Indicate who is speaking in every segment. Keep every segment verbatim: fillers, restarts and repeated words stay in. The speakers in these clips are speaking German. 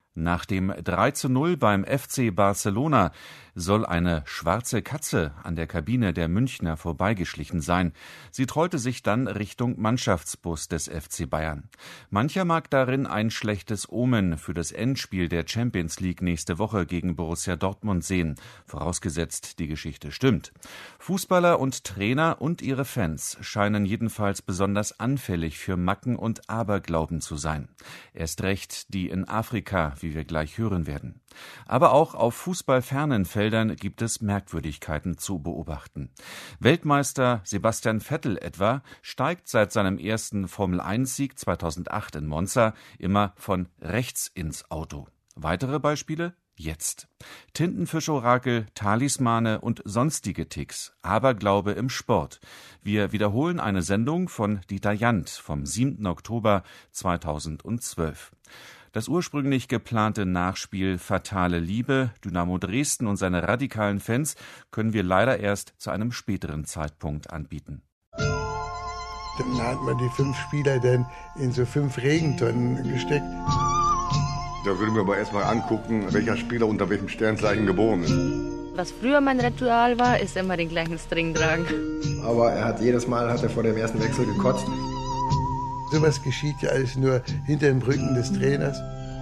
Speaker 1: Nach dem drei zu null beim F C Barcelona soll eine schwarze Katze an der Kabine der Münchner vorbeigeschlichen sein. Sie trollte sich dann Richtung Mannschaftsbus des F C Bayern. Mancher mag darin ein schlechtes Omen für das Endspiel der Champions League nächste Woche gegen Borussia Dortmund sehen, vorausgesetzt die Geschichte stimmt. Fußballer und Trainer und ihre Fans scheinen jedenfalls besonders anfällig für Macken und Aberglauben zu sein. Erst recht die in Afrika, wie wir gleich hören werden. Aber auch auf fußballfernen Feldern gibt es Merkwürdigkeiten zu beobachten. Weltmeister Sebastian Vettel etwa steigt seit seinem ersten Formel eins Sieg zweitausendacht in Monza immer von rechts ins Auto. Weitere Beispiele? Jetzt. Tintenfischorakel, Talismane und sonstige Ticks, Aberglaube im Sport. Wir wiederholen eine Sendung von Dieter Jandt vom siebten Oktober zweitausendzwölf. Das ursprünglich geplante Nachspiel Fatale Liebe, Dynamo Dresden und seine radikalen Fans können wir leider erst zu einem späteren Zeitpunkt anbieten.
Speaker 2: Dann hat man die fünf Spieler dann in so fünf Regentonnen gesteckt.
Speaker 3: Da würde ich mir aber erstmal angucken, welcher Spieler unter welchem Sternzeichen geboren ist.
Speaker 4: Was früher mein Ritual war, ist immer den gleichen String tragen.
Speaker 5: Aber er hat jedes Mal hat er vor dem ersten Wechsel gekotzt.
Speaker 2: Sowas geschieht ja alles nur hinter dem Rücken des Trainers.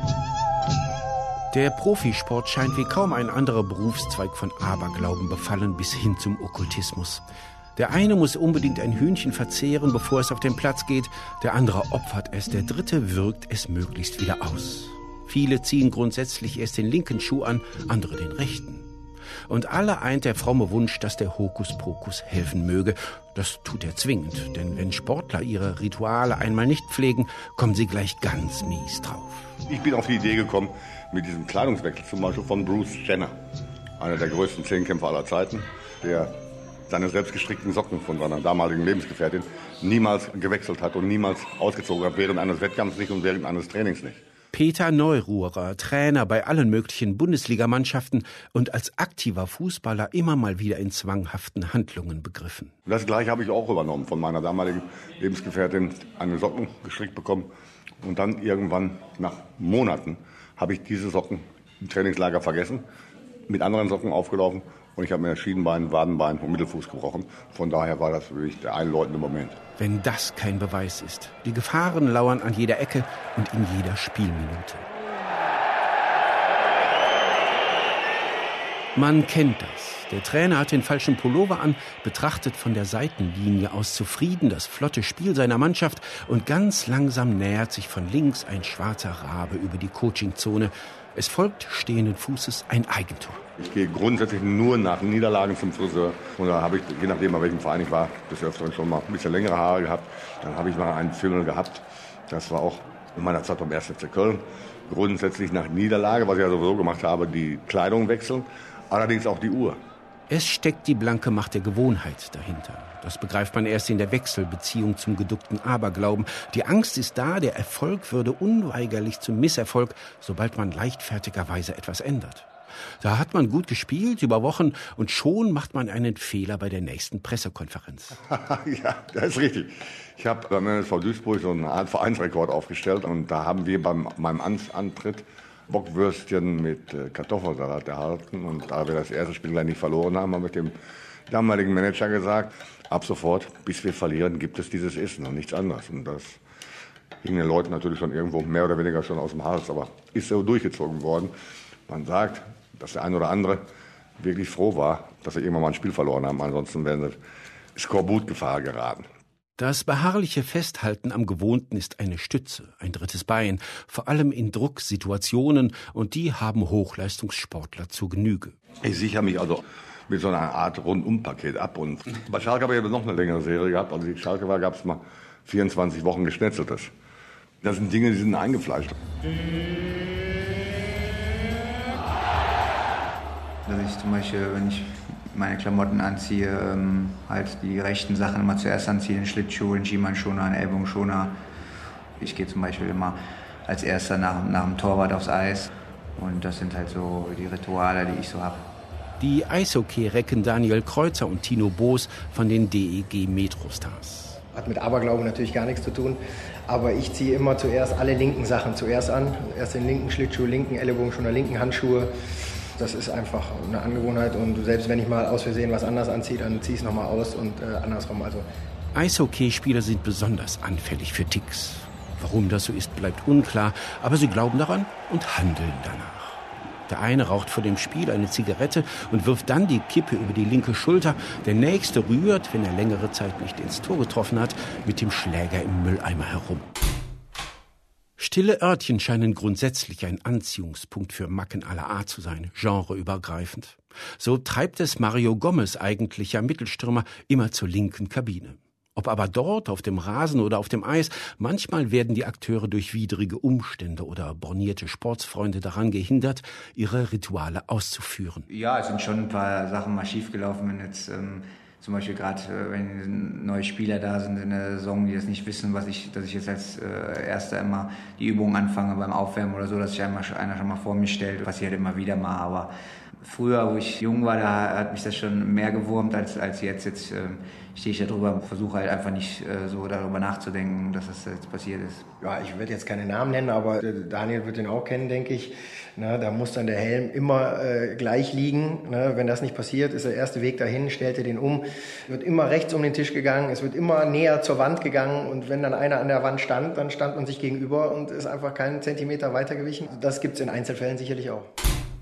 Speaker 6: Der Profisport scheint wie kaum ein anderer Berufszweig von Aberglauben befallen bis hin zum Okkultismus. Der eine muss unbedingt ein Hühnchen verzehren, bevor es auf den Platz geht, der andere opfert es, der dritte wirkt es möglichst wieder aus. Viele ziehen grundsätzlich erst den linken Schuh an, andere den rechten. Und alle eint der fromme Wunsch, dass der Hokuspokus helfen möge. Das tut er zwingend, denn wenn Sportler ihre Rituale einmal nicht pflegen, kommen sie gleich ganz mies drauf.
Speaker 3: Ich bin auf die Idee gekommen, mit diesem Kleidungswechsel zum Beispiel von Bruce Jenner, einer der größten Zehnkämpfer aller Zeiten, der seine selbstgestrickten Socken von seiner damaligen Lebensgefährtin niemals gewechselt hat und niemals ausgezogen hat, während eines Wettkampfs nicht und während eines Trainings nicht.
Speaker 6: Peter Neururer, Trainer bei allen möglichen Bundesligamannschaften und als aktiver Fußballer immer mal wieder in zwanghaften Handlungen begriffen.
Speaker 3: Das Gleiche habe ich auch übernommen, von meiner damaligen Lebensgefährtin eine Socken gestrickt bekommen. Und dann irgendwann nach Monaten habe ich diese Socken im Trainingslager vergessen, mit anderen Socken aufgelaufen und ich habe mir Schienbein, Wadenbein und Mittelfuß gebrochen. Von daher war das wirklich der einläutende Moment.
Speaker 6: Wenn das kein Beweis ist. Die Gefahren lauern an jeder Ecke und in jeder Spielminute. Man kennt das. Der Trainer hat den falschen Pullover an, betrachtet von der Seitenlinie aus zufrieden das flotte Spiel seiner Mannschaft und ganz langsam nähert sich von links ein schwarzer Rabe über die Coachingzone. Es folgt stehenden Fußes ein Eigentor.
Speaker 3: Ich gehe grundsätzlich nur nach Niederlagen zum Friseur. Und da habe ich, je nachdem, bei welchem Verein ich war, des Öfteren schon mal ein bisschen längere Haare gehabt. Dann habe ich mal einen Fimmel gehabt. Das war auch in meiner Zeit beim ersten F C Köln. Grundsätzlich nach Niederlage, was ich ja sowieso gemacht habe, die Kleidung wechseln. Allerdings auch die Uhr.
Speaker 6: Es steckt die blanke Macht der Gewohnheit dahinter. Das begreift man erst in der Wechselbeziehung zum geduckten Aberglauben. Die Angst ist da, der Erfolg würde unweigerlich zum Misserfolg, sobald man leichtfertigerweise etwas ändert. Da hat man gut gespielt über Wochen und schon macht man einen Fehler bei der nächsten Pressekonferenz.
Speaker 3: Ja, das ist richtig. Ich habe beim M S V Duisburg so eine Art Vereinsrekord aufgestellt und da haben wir beim meinem Antritt Bockwürstchen mit äh, Kartoffelsalat erhalten. Und da wir das erste Spiel gleich nicht verloren haben, haben wir dem damaligen Manager gesagt, ab sofort, bis wir verlieren, gibt es dieses Essen und nichts anderes. Und das ging den Leuten natürlich schon irgendwo mehr oder weniger schon aus dem Hals, aber ist so durchgezogen worden. Man sagt, dass der eine oder andere wirklich froh war, dass sie irgendwann mal ein Spiel verloren haben. Ansonsten wären sie Skorbutgefahr geraten.
Speaker 6: Das beharrliche Festhalten am Gewohnten ist eine Stütze, ein drittes Bein, vor allem in Drucksituationen, und die haben Hochleistungssportler zur Genüge.
Speaker 3: Ich sichere mich also mit so einer Art Rundumpaket ab. Und bei Schalke habe ich aber noch eine längere Serie gehabt. Als ich Schalke war, gab es mal vierundzwanzig Wochen Geschnetzeltes. Das sind Dinge, die sind eingefleischt.
Speaker 7: Dass ich zum Beispiel, wenn ich meine Klamotten anziehe, ähm, halt die rechten Sachen immer zuerst anziehe, den Schlittschuh, den Schiemannschoner, einen Ellbogenschoner. Ich gehe zum Beispiel immer als Erster nach, nach dem Torwart aufs Eis. Und das sind halt so die Rituale, die ich so habe.
Speaker 6: Die Eishockey-Recken Daniel Kreuzer und Tino Boos von den D E G Metrostars.
Speaker 5: Hat mit Aberglauben natürlich gar nichts zu tun. Aber ich ziehe immer zuerst alle linken Sachen zuerst an. Erst den linken Schlittschuh, linken Ellenbogenschoner, linken Handschuhe. Das ist einfach eine Angewohnheit. Und selbst wenn ich mal aus Versehen was anderes anziehe, dann ziehe ich es nochmal aus und äh, andersrum. Also
Speaker 6: Eishockeyspieler sind besonders anfällig für Ticks. Warum das so ist, bleibt unklar. Aber sie glauben daran und handeln danach. Der eine raucht vor dem Spiel eine Zigarette und wirft dann die Kippe über die linke Schulter. Der nächste rührt, wenn er längere Zeit nicht ins Tor getroffen hat, mit dem Schläger im Mülleimer herum. Stille Örtchen scheinen grundsätzlich ein Anziehungspunkt für Macken aller Art zu sein, genreübergreifend. So treibt es Mario Gomez, eigentlicher Mittelstürmer, immer zur linken Kabine. Ob aber dort, auf dem Rasen oder auf dem Eis, manchmal werden die Akteure durch widrige Umstände oder bornierte Sportsfreunde daran gehindert, ihre Rituale auszuführen.
Speaker 7: Ja, es sind schon ein paar Sachen mal schiefgelaufen, wenn jetzt ähm, zum Beispiel gerade, äh, wenn neue Spieler da sind in der Saison, die das nicht wissen, was ich, dass ich jetzt als äh, Erster immer die Übungen anfange beim Aufwärmen oder so, dass sich einmal, einer schon mal vor mich stellt, passiert immer wieder mal, aber früher, wo ich jung war, da hat mich das schon mehr gewurmt als, als jetzt. Jetzt äh, stehe ich da drüber und versuche halt einfach nicht äh, so darüber nachzudenken, dass das jetzt passiert ist.
Speaker 5: Ja, ich werde jetzt keine Namen nennen, aber Daniel wird den auch kennen, denke ich. Na, da muss dann der Helm immer äh, gleich liegen. Na, wenn das nicht passiert, ist der erste Weg dahin, stellt er den um. Wird immer rechts um den Tisch gegangen, es wird immer näher zur Wand gegangen. Und wenn dann einer an der Wand stand, dann stand man sich gegenüber und ist einfach keinen Zentimeter weitergewichen. Das gibt es in Einzelfällen sicherlich auch.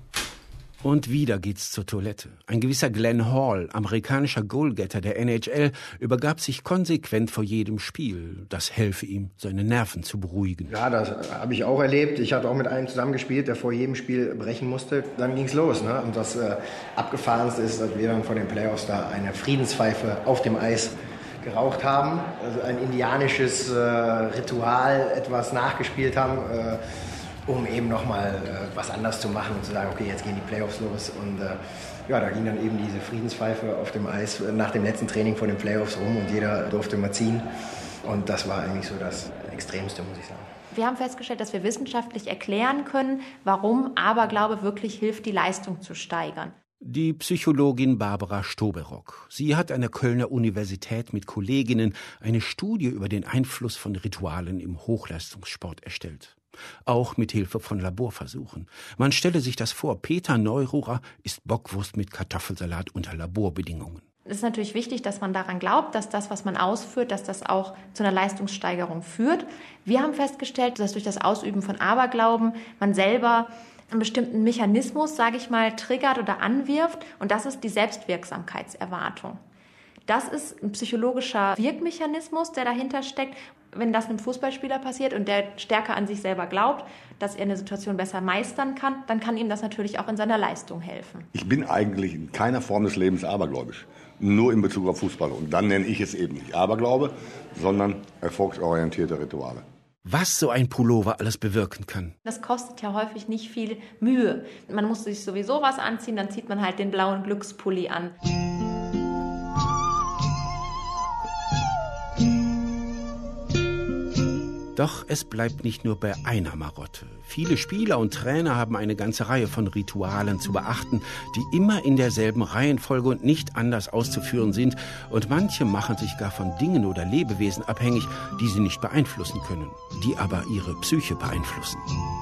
Speaker 6: Und wieder geht's zur Toilette. Ein gewisser Glenn Hall, amerikanischer Goalgetter der N H L, übergab sich konsequent vor jedem Spiel. Das helfe ihm, seine Nerven zu beruhigen.
Speaker 5: Ja, das habe ich auch erlebt. Ich hatte auch mit einem zusammengespielt, der vor jedem Spiel brechen musste. Dann ging's los. Ne? Und das äh, Abgefahrenste ist, dass wir dann vor den Playoffs da eine Friedenspfeife auf dem Eis geraucht haben. Also ein indianisches äh, Ritual, etwas nachgespielt haben, äh, um eben nochmal äh, was anderes zu machen und zu sagen, okay, jetzt gehen die Playoffs los. Und äh, ja, da ging dann eben diese Friedenspfeife auf dem Eis nach dem letzten Training vor den Playoffs rum und jeder durfte mal ziehen. Und das war eigentlich so das Extremste, muss ich sagen.
Speaker 8: Wir haben festgestellt, dass wir wissenschaftlich erklären können, warum Aberglaube wirklich hilft, die Leistung zu steigern.
Speaker 6: Die Psychologin Barbara Stoberock. Sie hat an der Kölner Universität mit Kolleginnen eine Studie über den Einfluss von Ritualen im Hochleistungssport erstellt. Auch mit Hilfe von Laborversuchen. Man stelle sich das vor, Peter Neururer isst Bockwurst mit Kartoffelsalat unter Laborbedingungen.
Speaker 8: Es ist natürlich wichtig, dass man daran glaubt, dass das, was man ausführt, dass das auch zu einer Leistungssteigerung führt. Wir haben festgestellt, dass durch das Ausüben von Aberglauben man selber einen bestimmten Mechanismus, sage ich mal, triggert oder anwirft. Und das ist die Selbstwirksamkeitserwartung. Das ist ein psychologischer Wirkmechanismus, der dahinter steckt. Wenn das einem Fußballspieler passiert und der stärker an sich selber glaubt, dass er eine Situation besser meistern kann, dann kann ihm das natürlich auch in seiner Leistung helfen.
Speaker 3: Ich bin eigentlich in keiner Form des Lebens abergläubisch, nur in Bezug auf Fußball. Und dann nenne ich es eben nicht Aberglaube, sondern erfolgsorientierte Rituale.
Speaker 6: Was so ein Pullover alles bewirken kann.
Speaker 8: Das kostet ja häufig nicht viel Mühe. Man muss sich sowieso was anziehen, dann zieht man halt den blauen Glückspulli an.
Speaker 6: Doch es bleibt nicht nur bei einer Marotte. Viele Spieler und Trainer haben eine ganze Reihe von Ritualen zu beachten, die immer in derselben Reihenfolge und nicht anders auszuführen sind. Und manche machen sich gar von Dingen oder Lebewesen abhängig, die sie nicht beeinflussen können, die aber ihre Psyche beeinflussen.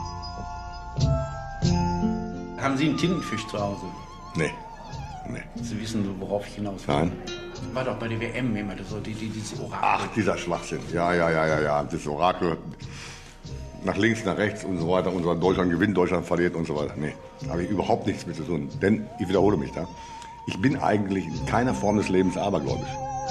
Speaker 9: Haben Sie einen Tintenfisch zu Hause?
Speaker 3: Nee. Nee.
Speaker 9: Sie wissen, worauf ich hinaus will.
Speaker 3: Nein.
Speaker 9: War doch bei der W M immer so, die, die, dieses Orakel.
Speaker 3: Ach, dieser Schwachsinn. Ja, ja, ja, ja, ja. Das Orakel. Nach links, nach rechts und so weiter. Unser Deutschland gewinnt, Deutschland verliert und so weiter. Nee, habe ich überhaupt nichts mit zu tun. Denn, ich wiederhole mich da, ich bin eigentlich in keiner Form des Lebens abergläubisch.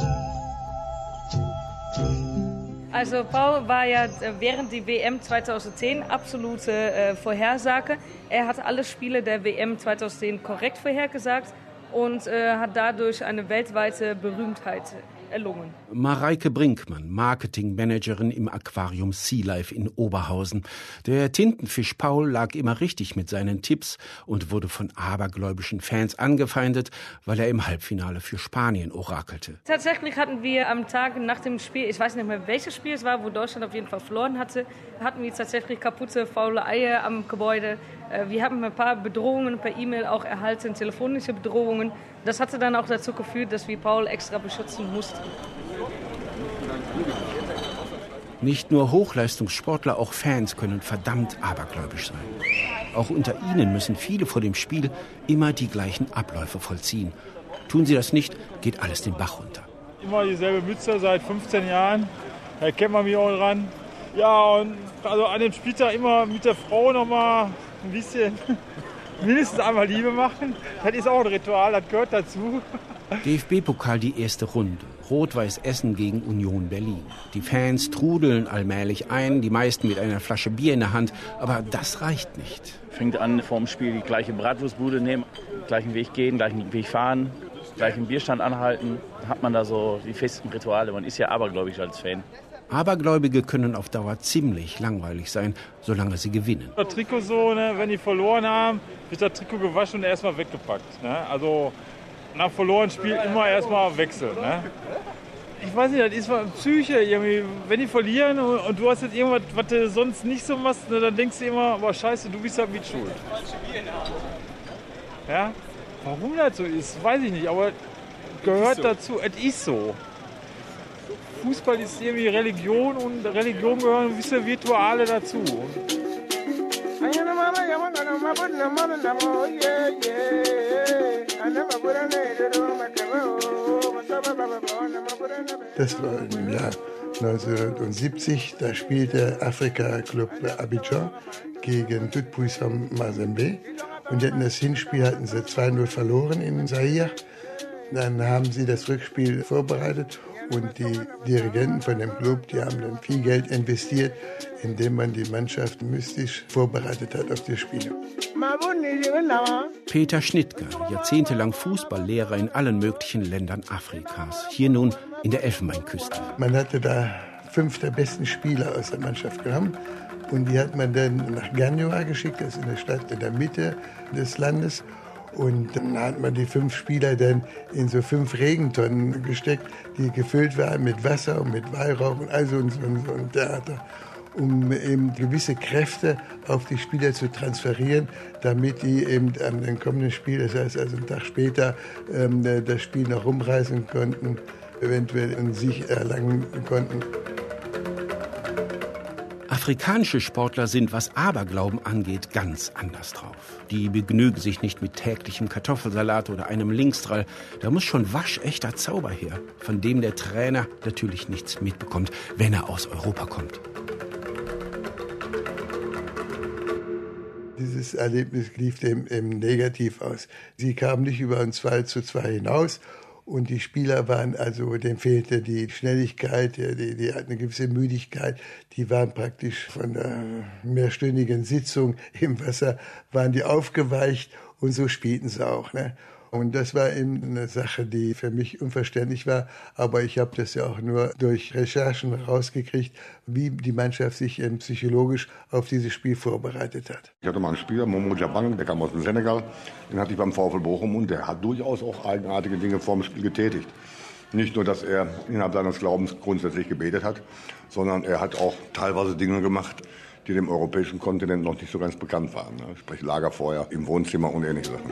Speaker 10: Also Paul war ja während der W M zweitausendzehn absolute äh, Vorhersage. Er hat alle Spiele der W M zweitausendzehn korrekt vorhergesagt und äh, hat dadurch eine weltweite Berühmtheit erlungen.
Speaker 6: Mareike Brinkmann, Marketingmanagerin im Aquarium Sea Life in Oberhausen. Der Tintenfisch Paul lag immer richtig mit seinen Tipps und wurde von abergläubischen Fans angefeindet, weil er im Halbfinale für Spanien orakelte.
Speaker 10: Tatsächlich hatten wir am Tag nach dem Spiel, ich weiß nicht mehr welches Spiel es war, wo Deutschland auf jeden Fall verloren hatte, hatten wir tatsächlich kaputte, faule Eier am Gebäude. Wir haben ein paar Bedrohungen per E-Mail auch erhalten, telefonische Bedrohungen. Das hatte dann auch dazu geführt, dass wir Paul extra beschützen mussten.
Speaker 6: Nicht nur Hochleistungssportler, auch Fans können verdammt abergläubisch sein. Auch unter ihnen müssen viele vor dem Spiel immer die gleichen Abläufe vollziehen. Tun sie das nicht, geht alles den Bach runter.
Speaker 11: Immer dieselbe Mütze seit fünfzehn Jahren, da kennt man mich auch dran. Ja, und also an dem Spieltag immer mit der Frau noch mal ein bisschen mindestens einmal Liebe machen. Das ist auch ein Ritual, das gehört dazu.
Speaker 6: D F B-Pokal die erste Runde. Rot-Weiß Essen gegen Union Berlin. Die Fans trudeln allmählich ein, die meisten mit einer Flasche Bier in der Hand. Aber das reicht nicht.
Speaker 12: Fängt an, vorm Spiel die gleiche Bratwurstbude nehmen, gleichen Weg gehen, gleichen Weg fahren, gleichen Bierstand anhalten. Dann hat man da so die festen Rituale. Man ist ja abergläubig als Fan.
Speaker 6: Abergläubige können auf Dauer ziemlich langweilig sein, solange sie gewinnen.
Speaker 11: Das Trikot so, ne, wenn die verloren haben, wird das Trikot gewaschen und erstmal weggepackt. Ne? Also nach verlorenen Spiel immer erstmal wechseln. Ne? Ich weiß nicht, das ist Psyche irgendwie. Wenn die verlieren und, und du hast jetzt irgendwas, was du sonst nicht so machst, ne, dann denkst du immer, boah, scheiße, du bist halt mit schuld. Ja? Warum das so ist, weiß ich nicht, aber gehört dazu. Es ist so. Fußball ist irgendwie Religion und Religion gehören gewisse Rituale dazu.
Speaker 2: Das war im Jahr neunzehnhundertsiebzig, da spielte Afrika Club Abidjan gegen Tutpuissant Mazembe. Und hatten das Hinspiel hatten sie zwei null verloren in Zaire. Dann haben sie das Rückspiel vorbereitet und die Dirigenten von dem Club, die haben dann viel Geld investiert, indem man die Mannschaft mystisch vorbereitet hat auf die Spiele.
Speaker 6: Peter Schnittger, jahrzehntelang Fußballlehrer in allen möglichen Ländern Afrikas. Hier nun in der Elfenbeinküste.
Speaker 2: Man hatte da fünf der besten Spieler aus der Mannschaft genommen. Und die hat man dann nach Gagnoa geschickt, das ist eine Stadt in der Mitte des Landes. Und dann hat man die fünf Spieler dann in so fünf Regentonnen gesteckt, die gefüllt waren mit Wasser und mit Weihrauch und also und so, und so ein Theater, um eben gewisse Kräfte auf die Spieler zu transferieren, damit die eben an dem kommenden Spiel, das heißt also einen Tag später, ähm, das Spiel noch rumreißen konnten, eventuell einen Sieg erlangen konnten.
Speaker 6: Afrikanische Sportler sind, was Aberglauben angeht, ganz anders drauf. Die begnügen sich nicht mit täglichem Kartoffelsalat oder einem Linksdrall. Da muss schon waschechter Zauber her, von dem der Trainer natürlich nichts mitbekommt, wenn er aus Europa kommt.
Speaker 2: Dieses Erlebnis lief dem eben negativ aus. Sie kamen nicht über ein zwei zu zwei hinaus. Und die Spieler waren also, dem fehlte die Schnelligkeit, die, die hatten eine gewisse Müdigkeit. Die waren praktisch von der mehrstündigen Sitzung im Wasser, waren die aufgeweicht und so spielten sie auch. Ne? Und das war eben eine Sache, die für mich unverständlich war. Aber ich habe das ja auch nur durch Recherchen rausgekriegt, wie die Mannschaft sich eben psychologisch auf dieses Spiel vorbereitet hat.
Speaker 3: Ich hatte mal einen Spieler, Momo Jabang, der kam aus dem Senegal. Den hatte ich beim VfL Bochum und der hat durchaus auch eigenartige Dinge vor dem Spiel getätigt. Nicht nur, dass er innerhalb seines Glaubens grundsätzlich gebetet hat, sondern er hat auch teilweise Dinge gemacht, die dem europäischen Kontinent noch nicht so ganz bekannt waren. Sprich Lagerfeuer im Wohnzimmer und ähnliche Sachen.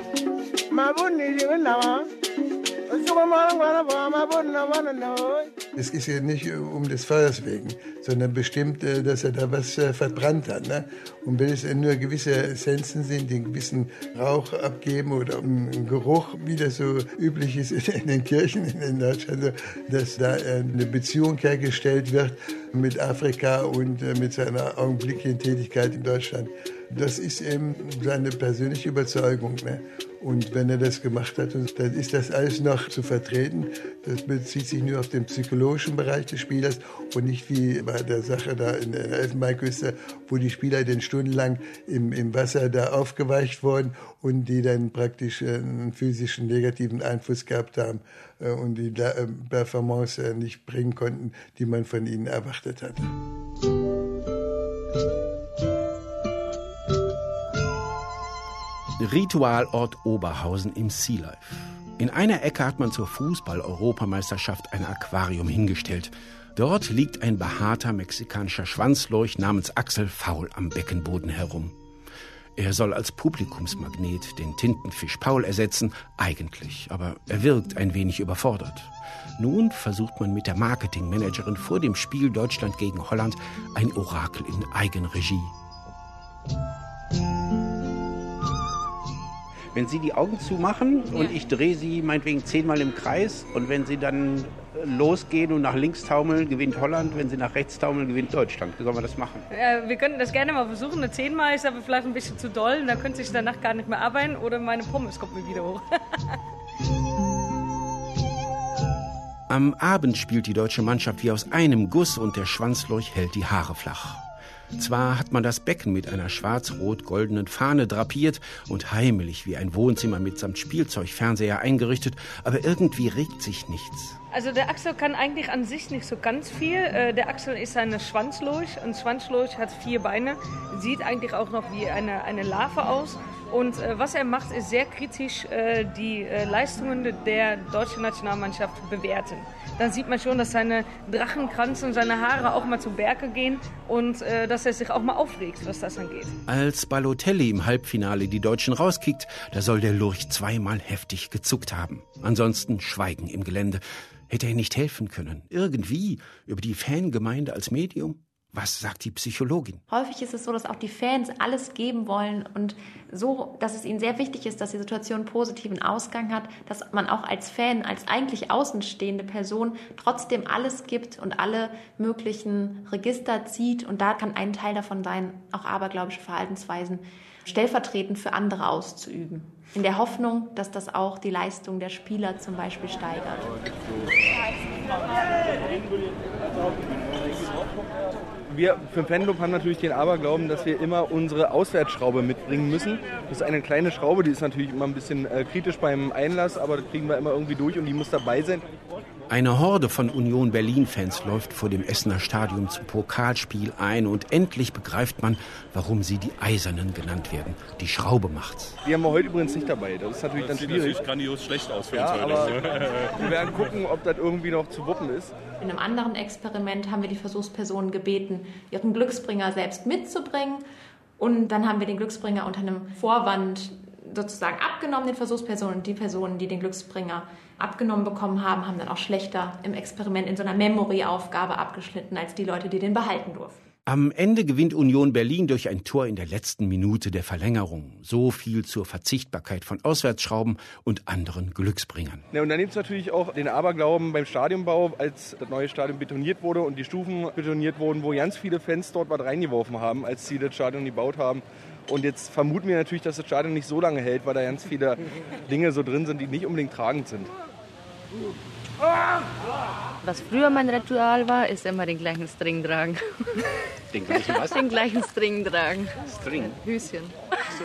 Speaker 2: Es ist ja nicht um des Feuers wegen, sondern bestimmt, dass er da was verbrannt hat. Ne? Und wenn es nur gewisse Essenzen sind, die einen gewissen Rauch abgeben oder einen Geruch, wie das so üblich ist in den Kirchen in Deutschland, dass da eine Beziehung hergestellt wird mit Afrika und mit seiner augenblicklichen Tätigkeit in Deutschland. Das ist eben seine persönliche Überzeugung. Ne? Und wenn er das gemacht hat, dann ist das alles noch zu vertreten. Das bezieht sich nur auf den psychologischen Bereich des Spielers und nicht wie bei der Sache da in der Elfenbeinküste, wo die Spieler dann stundenlang im, im Wasser da aufgeweicht wurden und die dann praktisch einen physischen negativen Einfluss gehabt haben und die Performance nicht bringen konnten, die man von ihnen erwartet hat.
Speaker 6: Ritualort Oberhausen im Sea Life. In einer Ecke hat man zur Fußball-Europameisterschaft ein Aquarium hingestellt. Dort liegt ein behaarter mexikanischer Schwanzlurch namens Axel faul am Beckenboden herum. Er soll als Publikumsmagnet den Tintenfisch Paul ersetzen, eigentlich, aber er wirkt ein wenig überfordert. Nun versucht man mit der Marketingmanagerin vor dem Spiel Deutschland gegen Holland ein Orakel in Eigenregie.
Speaker 13: Wenn Sie die Augen zumachen und ich drehe Sie meinetwegen zehnmal im Kreis und wenn Sie dann losgehen und nach links taumeln, gewinnt Holland, wenn Sie nach rechts taumeln, gewinnt Deutschland. Wie sollen wir das machen?
Speaker 10: Ja, wir könnten das gerne mal versuchen. Eine zehnmal ist aber vielleicht ein bisschen zu doll. Da könnte ich danach gar nicht mehr arbeiten oder meine Pommes kommt mir wieder hoch.
Speaker 6: Am Abend spielt die deutsche Mannschaft wie aus einem Guss und der Schwanzlurch hält die Haare flach. Zwar hat man das Becken mit einer schwarz-rot-goldenen Fahne drapiert und heimelig wie ein Wohnzimmer mitsamt Spielzeugfernseher eingerichtet, aber irgendwie regt sich nichts.
Speaker 10: Also der Axel kann eigentlich an sich nicht so ganz viel. Der Axel ist eine Schwanzlurch. Ein Schwanzlurch hat vier Beine, sieht eigentlich auch noch wie eine, eine Larve aus. Und äh, was er macht, ist sehr kritisch äh, die äh, Leistungen der deutschen Nationalmannschaft bewerten. Dann sieht man schon, dass seine Drachenkranz und seine Haare auch mal zu Berge gehen und äh, dass er sich auch mal aufregt, was das angeht.
Speaker 6: Als Balotelli im Halbfinale die Deutschen rauskickt, da soll der Lurch zweimal heftig gezuckt haben. Ansonsten Schweigen im Gelände. Hätte er nicht helfen können? Irgendwie? Über die Fangemeinde als Medium? Was sagt die Psychologin?
Speaker 8: Häufig ist es so, dass auch die Fans alles geben wollen und so, dass es ihnen sehr wichtig ist, dass die Situation einen positiven Ausgang hat, dass man auch als Fan, als eigentlich außenstehende Person trotzdem alles gibt und alle möglichen Register zieht. Und da kann ein Teil davon sein, auch abergläubische Verhaltensweisen stellvertretend für andere auszuüben. In der Hoffnung, dass das auch die Leistung der Spieler zum Beispiel steigert.
Speaker 14: Wir für Fanclub haben natürlich den Aberglauben, dass wir immer unsere Auswärtsschraube mitbringen müssen. Das ist eine kleine Schraube, die ist natürlich immer ein bisschen äh, kritisch beim Einlass, aber das kriegen wir immer irgendwie durch und die muss dabei sein.
Speaker 6: Eine Horde von Union Berlin-Fans läuft vor dem Essener Stadion zum Pokalspiel ein und endlich begreift man, warum sie die Eisernen genannt werden. Die Schraube macht's.
Speaker 14: Die haben wir heute übrigens nicht dabei, das ist natürlich
Speaker 15: das
Speaker 14: dann schwierig.
Speaker 15: Das sieht natürlich grandios schlecht aus für
Speaker 14: ja,
Speaker 15: uns heute.
Speaker 14: Aber wir werden gucken, ob das irgendwie noch zu wuppen ist.
Speaker 8: In einem anderen Experiment haben wir die Versuchspersonen gebeten, ihren Glücksbringer selbst mitzubringen. Und dann haben wir den Glücksbringer unter einem Vorwand sozusagen abgenommen, den Versuchspersonen. Und die Personen, die den Glücksbringer abgenommen bekommen haben, haben dann auch schlechter im Experiment in so einer Memory-Aufgabe abgeschnitten als die Leute, die den behalten durften.
Speaker 6: Am Ende gewinnt Union Berlin durch ein Tor in der letzten Minute der Verlängerung. So viel zur Verzichtbarkeit von Auswärtsschrauben und anderen Glücksbringern.
Speaker 14: Ja, und dann gibt es natürlich auch den Aberglauben beim Stadionbau, als das neue Stadion betoniert wurde und die Stufen betoniert wurden, wo ganz viele Fans dort was reingeworfen haben, als sie das Stadion gebaut haben. Und jetzt vermuten wir natürlich, dass das Stadion nicht so lange hält, weil da ganz viele Dinge so drin sind, die nicht unbedingt tragend sind.
Speaker 4: Was früher mein Ritual war, ist immer den gleichen String tragen.
Speaker 13: Den gleichen was?
Speaker 4: Den gleichen String tragen.
Speaker 13: String?
Speaker 4: Höschen.
Speaker 13: So.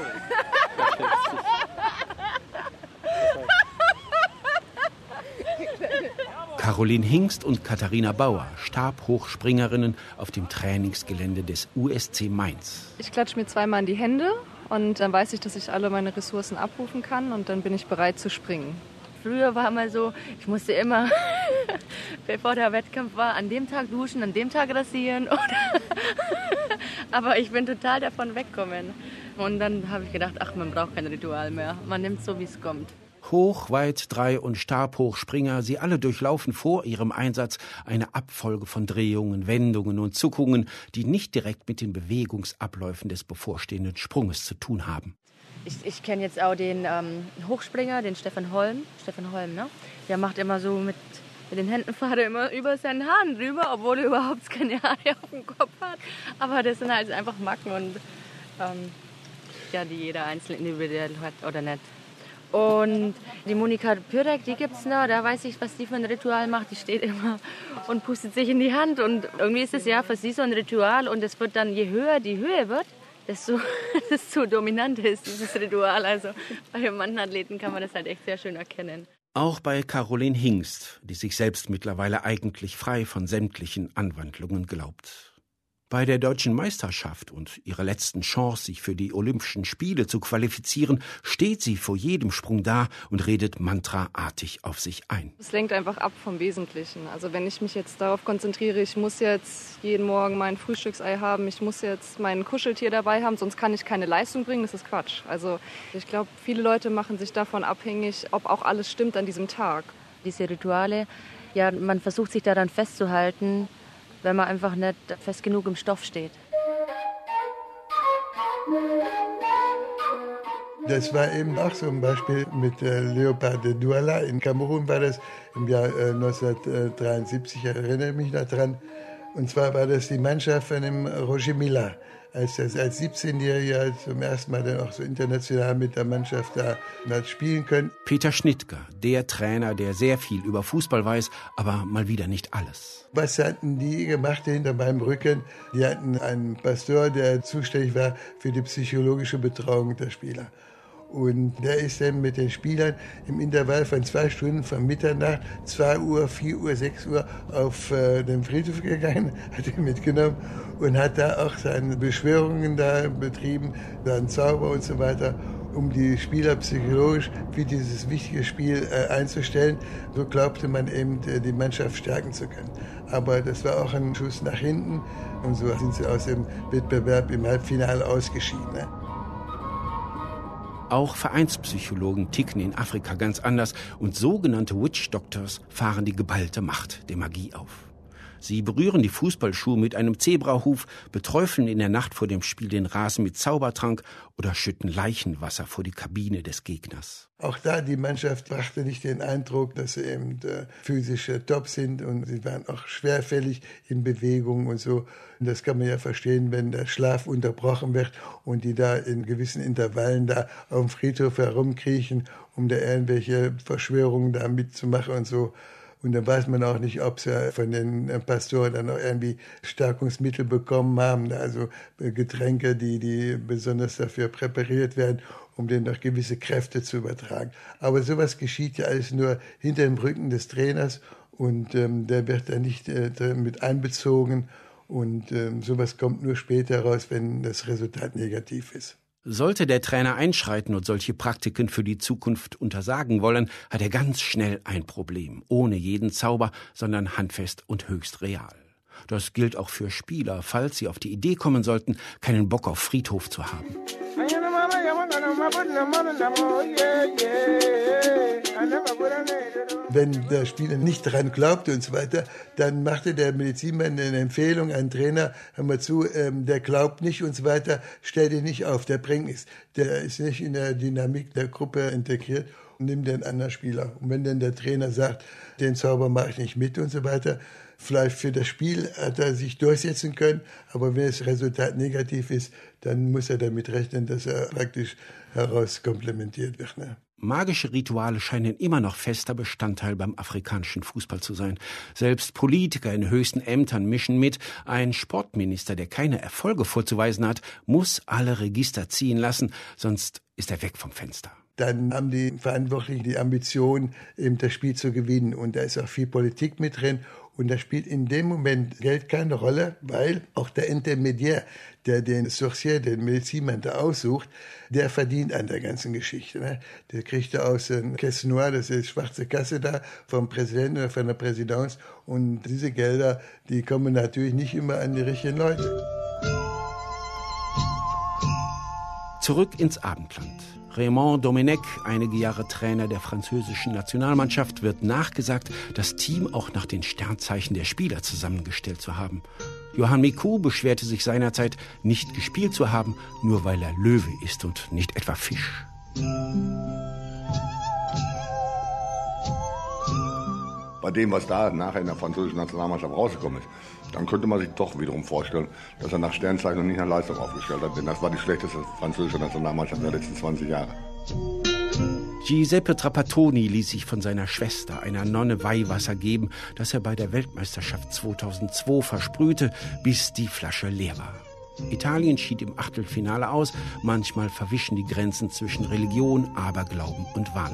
Speaker 6: Caroline Hingst und Katharina Bauer, Stabhochspringerinnen auf dem Trainingsgelände des U S C Mainz.
Speaker 16: Ich klatsche mir zweimal in die Hände und dann weiß ich, dass ich alle meine Ressourcen abrufen kann und dann bin ich bereit zu springen.
Speaker 4: Früher war mal so, ich musste immer, bevor der Wettkampf war, an dem Tag duschen, an dem Tag rasieren. Oder aber ich bin total davon weggekommen. Und dann habe ich gedacht, ach, man braucht kein Ritual mehr. Man nimmt so, wie es kommt.
Speaker 6: Hoch, Weit, Drei- und Stabhochspringer, sie alle durchlaufen vor ihrem Einsatz eine Abfolge von Drehungen, Wendungen und Zuckungen, die nicht direkt mit den Bewegungsabläufen des bevorstehenden Sprunges zu tun haben.
Speaker 4: Ich, ich kenne jetzt auch den ähm, Hochspringer, den Stefan Holm. Stefan Holm, ne? Der macht immer so mit, mit den Händen fährt er immer über seinen Haaren drüber, obwohl er überhaupt keine Haare auf dem Kopf hat. Aber das sind halt einfach Macken und ähm, ja, die jeder einzelne individuell hat oder nicht. Und die Monika Pürek, die gibt's noch, da weiß ich, was die für ein Ritual macht. Die steht immer und pustet sich in die Hand. Und irgendwie ist es ja für sie so ein Ritual. Und es wird dann, je höher die Höhe wird, desto, desto dominanter ist dieses Ritual. Also bei manchen Athleten kann man das halt echt sehr schön erkennen.
Speaker 6: Auch bei Caroline Hingst, die sich selbst mittlerweile eigentlich frei von sämtlichen Anwandlungen glaubt. Bei der deutschen Meisterschaft und ihrer letzten Chance, sich für die Olympischen Spiele zu qualifizieren, steht sie vor jedem Sprung da und redet mantraartig auf sich ein.
Speaker 16: Es lenkt einfach ab vom Wesentlichen. Also wenn ich mich jetzt darauf konzentriere, ich muss jetzt jeden Morgen mein Frühstücksei haben, ich muss jetzt mein Kuscheltier dabei haben, sonst kann ich keine Leistung bringen, das ist Quatsch. Also ich glaube, viele Leute machen sich davon abhängig, ob auch alles stimmt an diesem Tag.
Speaker 4: Diese Rituale, ja, man versucht sich daran festzuhalten, wenn man einfach nicht fest genug im Stoff steht.
Speaker 2: Das war eben auch so ein Beispiel mit äh, Léopard de Douala. In Kamerun war das im Jahr äh, neunzehnhundertdreiundsiebzig, ich erinnere mich daran. Und zwar war das die Mannschaft von dem Roger Milla, als er als siebzehnjähriger zum ersten Mal dann auch so international mit der Mannschaft da hat spielen können.
Speaker 6: Peter Schnittger, der Trainer, der sehr viel über Fußball weiß, aber mal wieder nicht alles.
Speaker 2: Was hatten die gemacht hinter meinem Rücken? Die hatten einen Pastor, der zuständig war für die psychologische Betreuung der Spieler. Und der ist dann mit den Spielern im Intervall von zwei Stunden von Mitternacht, zwei Uhr, vier Uhr, sechs Uhr auf äh, den Friedhof gegangen, hat ihn mitgenommen und hat da auch seine Beschwörungen da betrieben, seinen Zauber und so weiter, um die Spieler psychologisch für dieses wichtige Spiel äh, einzustellen. So glaubte man eben, die Mannschaft stärken zu können. Aber das war auch ein Schuss nach hinten und so sind sie aus dem Wettbewerb im Halbfinale ausgeschieden. Ne?
Speaker 6: Auch Vereinspsychologen ticken in Afrika ganz anders und sogenannte Witch Doctors fahren die geballte Macht der Magie auf. Sie berühren die Fußballschuhe mit einem Zebrahuf, beträufeln in der Nacht vor dem Spiel den Rasen mit Zaubertrank oder schütten Leichenwasser vor die Kabine des Gegners.
Speaker 2: Auch da, die Mannschaft brachte nicht den Eindruck, dass sie eben äh, physisch äh, top sind und sie waren auch schwerfällig in Bewegung und so. Und das kann man ja verstehen, wenn der Schlaf unterbrochen wird und die da in gewissen Intervallen da auf dem Friedhof herumkriechen, um da irgendwelche Verschwörungen da mitzumachen und so. Und dann weiß man auch nicht, ob sie von den Pastoren dann auch irgendwie Stärkungsmittel bekommen haben, also Getränke, die, die besonders dafür präpariert werden, um denen noch gewisse Kräfte zu übertragen. Aber sowas geschieht ja alles nur hinter dem Rücken des Trainers und ähm, der wird da nicht äh, mit einbezogen und ähm, sowas kommt nur später raus, wenn das Resultat negativ ist.
Speaker 6: Sollte der Trainer einschreiten und solche Praktiken für die Zukunft untersagen wollen, hat er ganz schnell ein Problem. Ohne jeden Zauber, sondern handfest und höchst real. Das gilt auch für Spieler, falls sie auf die Idee kommen sollten, keinen Bock auf Friedhof zu haben.
Speaker 2: Wenn der Spieler nicht daran glaubte und so weiter, dann machte der Medizinmann eine Empfehlung an den Trainer, hör mal zu, ähm, der glaubt nicht und so weiter, stell den nicht auf, der bringt nichts. Der ist nicht in der Dynamik der Gruppe integriert und nimm den anderen Spieler. Und wenn dann der Trainer sagt, den Zauber mache ich nicht mit und so weiter, vielleicht für das Spiel hat er sich durchsetzen können, aber wenn das Resultat negativ ist, dann muss er damit rechnen, dass er praktisch herauskomplementiert wird. Ne?
Speaker 6: Magische Rituale scheinen immer noch fester Bestandteil beim afrikanischen Fußball zu sein. Selbst Politiker in höchsten Ämtern mischen mit. Ein Sportminister, der keine Erfolge vorzuweisen hat, muss alle Register ziehen lassen, sonst ist er weg vom Fenster.
Speaker 2: Dann haben die Verantwortlichen die Ambition, eben das Spiel zu gewinnen. Und da ist auch viel Politik mit drin. Und da spielt in dem Moment Geld keine Rolle, weil auch der Intermediär, der den Sorcier, den Medizinmann da aussucht, der verdient an der ganzen Geschichte. Ne? Der kriegt da aus der Caisse Noire, das ist schwarze Kasse da, vom Präsidenten oder von der Präsidenz. Und diese Gelder, die kommen natürlich nicht immer an die richtigen Leute.
Speaker 6: Zurück ins Abendland. Raymond Domenech, einige Jahre Trainer der französischen Nationalmannschaft, wird nachgesagt, das Team auch nach den Sternzeichen der Spieler zusammengestellt zu haben. Johan Micoud beschwerte sich seinerzeit, nicht gespielt zu haben, nur weil er Löwe ist und nicht etwa Fisch.
Speaker 3: Bei dem, was da nachher in der französischen Nationalmannschaft rausgekommen ist, dann könnte man sich doch wiederum vorstellen, dass er nach Sternzeichen und nicht nach Leistung aufgestellt hat. Denn das war die schlechteste französische Nationalmannschaft der letzten zwanzig Jahre.
Speaker 6: Giuseppe Trapattoni ließ sich von seiner Schwester, einer Nonne, Weihwasser geben, das er bei der Weltmeisterschaft zweitausendzwei versprühte, bis die Flasche leer war. Italien schied im Achtelfinale aus. Manchmal verwischen die Grenzen zwischen Religion, Aberglauben und Wahnsinn.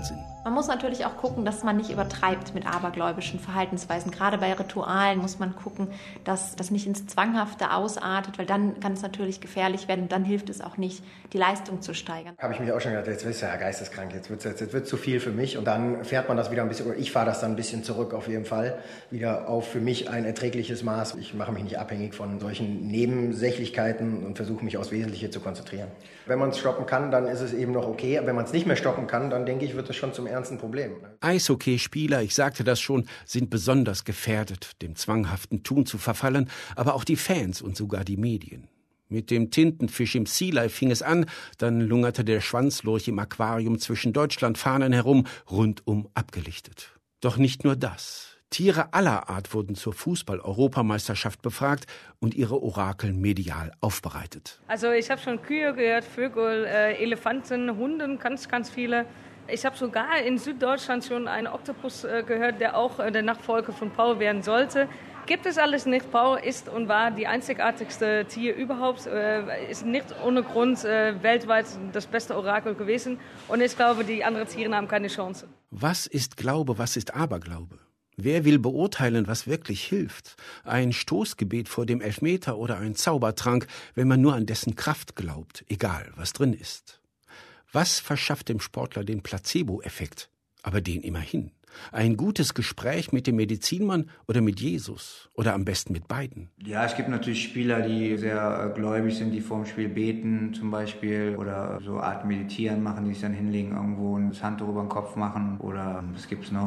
Speaker 8: Man muss natürlich auch gucken, dass man nicht übertreibt mit abergläubischen Verhaltensweisen. Gerade bei Ritualen muss man gucken, dass das nicht ins Zwanghafte ausartet, weil dann kann es natürlich gefährlich werden und dann hilft es auch nicht, die Leistung zu steigern.
Speaker 5: Habe ich mich auch schon gedacht, jetzt bist du ja geisteskrank, jetzt wird es jetzt, jetzt wird's zu viel für mich. Und dann fährt man das wieder ein bisschen, oder ich fahre das dann ein bisschen zurück auf jeden Fall, wieder auf für mich ein erträgliches Maß. Ich mache mich nicht abhängig von solchen Nebensächlichkeiten und versuche mich aufs Wesentliche zu konzentrieren. Wenn man es stoppen kann, dann ist es eben noch okay. Wenn man es nicht mehr stoppen kann, dann denke ich, wird es schon zum ernsten Problem.
Speaker 6: Eishockeyspieler, ich sagte das schon, sind besonders gefährdet, dem zwanghaften Tun zu verfallen, aber auch die Fans und sogar die Medien. Mit dem Tintenfisch im Sea Life fing es an, dann lungerte der Schwanzlurch im Aquarium zwischen Deutschlandfahnen herum, rundum abgelichtet. Doch nicht nur das. Tiere aller Art wurden zur Fußball-Europameisterschaft befragt und ihre Orakel medial aufbereitet.
Speaker 10: Also ich habe schon Kühe gehört, Vögel, äh, Elefanten, Hunden, ganz, ganz viele. Ich habe sogar in Süddeutschland schon einen Oktopus äh, gehört, der auch äh, der Nachfolger von Paul werden sollte. Gibt es alles nicht. Paul ist und war die einzigartigste Tier überhaupt. Äh, ist nicht ohne Grund äh, weltweit das beste Orakel gewesen. Und ich glaube, die anderen Tiere haben keine Chance.
Speaker 6: Was ist Glaube, was ist Aberglaube? Wer will beurteilen, was wirklich hilft? Ein Stoßgebet vor dem Elfmeter oder ein Zaubertrank, wenn man nur an dessen Kraft glaubt, egal was drin ist? Was verschafft dem Sportler den Placebo-Effekt? Aber den immerhin. Ein gutes Gespräch mit dem Medizinmann oder mit Jesus? Oder am besten mit beiden?
Speaker 7: Ja, es gibt natürlich Spieler, die sehr äh, gläubig sind, die vor dem Spiel beten zum Beispiel oder so eine Art Meditieren machen, die sich dann hinlegen irgendwo und das Handtuch über den Kopf machen. Oder was gibt's noch?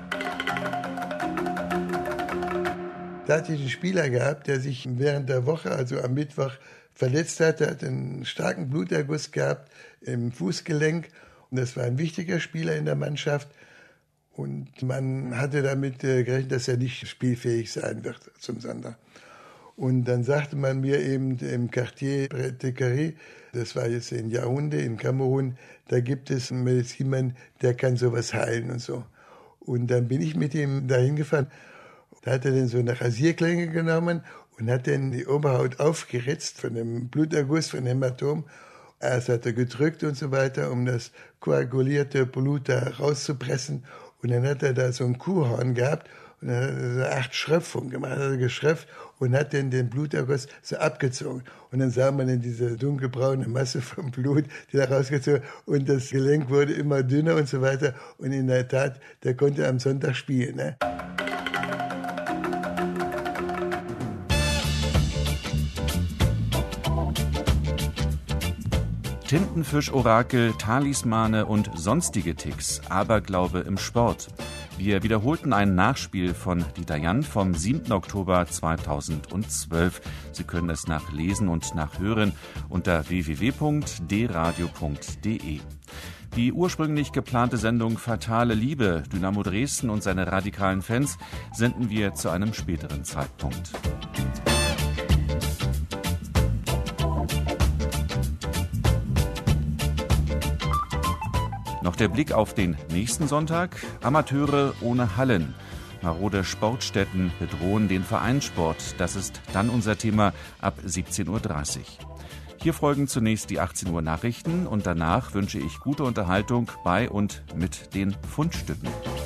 Speaker 2: Da hatte ich einen Spieler gehabt, der sich während der Woche, also am Mittwoch, verletzt hatte, hat einen starken Bluterguss gehabt im Fußgelenk. Und das war ein wichtiger Spieler in der Mannschaft. Und man hatte damit gerechnet, dass er nicht spielfähig sein wird zum Sonntag. Und dann sagte man mir eben im Quartier de Carré, das war jetzt in Yaoundé, in Kamerun, da gibt es einen Medizinmann, der kann sowas heilen und so. Und dann bin ich mit ihm dahin gefahren. Da hat er dann so eine Rasierklinge genommen und hat dann die Oberhaut aufgeritzt von dem Bluterguss, von dem Hämatom. Erst hat er gedrückt und so weiter, um das koagulierte Blut da rauszupressen. Und dann hat er da so ein Kuhhorn gehabt und dann hat er so acht Schröpfungen gemacht, hat er geschröpft und hat dann den Bluterguss so abgezogen. Und dann sah man dann diese dunkelbraune Masse vom Blut, die da rausgezogen und das Gelenk wurde immer dünner und so weiter. Und in der Tat, der konnte am Sonntag spielen, ne?
Speaker 1: Tintenfisch-Orakel, Talismane und sonstige Ticks, Aberglaube im Sport. Wir wiederholten ein Nachspiel von Dieter Jann vom siebten Oktober zweitausendzwölf. Sie können es nachlesen und nachhören unter w w w punkt d radio punkt d e. Die ursprünglich geplante Sendung Fatale Liebe, Dynamo Dresden und seine radikalen Fans senden wir zu einem späteren Zeitpunkt. Noch der Blick auf den nächsten Sonntag. Amateure ohne Hallen. Marode Sportstätten bedrohen den Vereinssport. Das ist dann unser Thema ab siebzehn Uhr dreißig. Hier folgen zunächst die achtzehn Uhr Nachrichten und danach wünsche ich gute Unterhaltung bei und mit den Fundstücken.